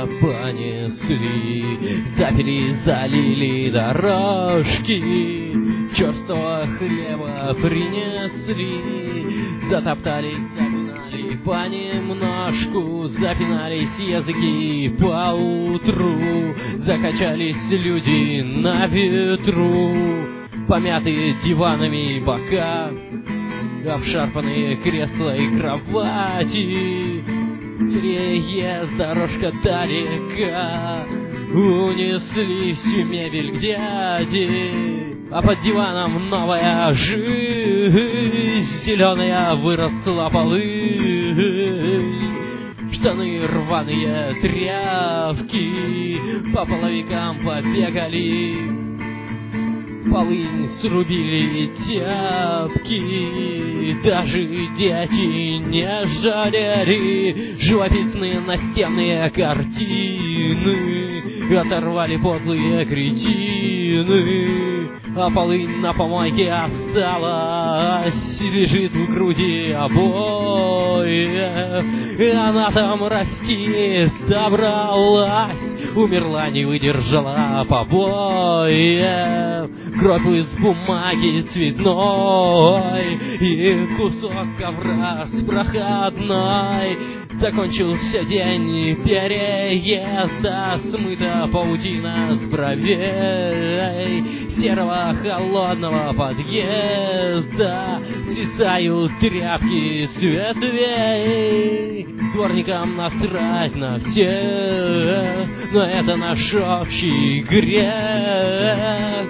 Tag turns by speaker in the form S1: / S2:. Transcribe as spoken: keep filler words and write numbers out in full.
S1: понесли, запили, залили дорожки, черствого хлеба принесли, затоптали, запинали понемножку, запинались языки поутру, закачались люди на ветру, помятые диванами бока, обшарпанные кресла и кровати, переезд, дорожка далека, унеслись мебель к дяде, а под диваном новая жизнь, зеленая выросла полынь, штаны рваные тряпки по половикам побегали, полынь срубили тяпки, даже дети не жалели, живописные настенные картины оторвали подлые кретины, а полынь на помойке осталась, лежит в груди обоев, и она там расти собралась, умерла, не выдержала побоев. Гроб из бумаги цветной и кусок ковра с проходной. Закончился день переезда, смыта паутина с бровей серого холодного подъезда, свисают тряпки с ветвей. Дворникам насрать на всех, но это наш общий грех.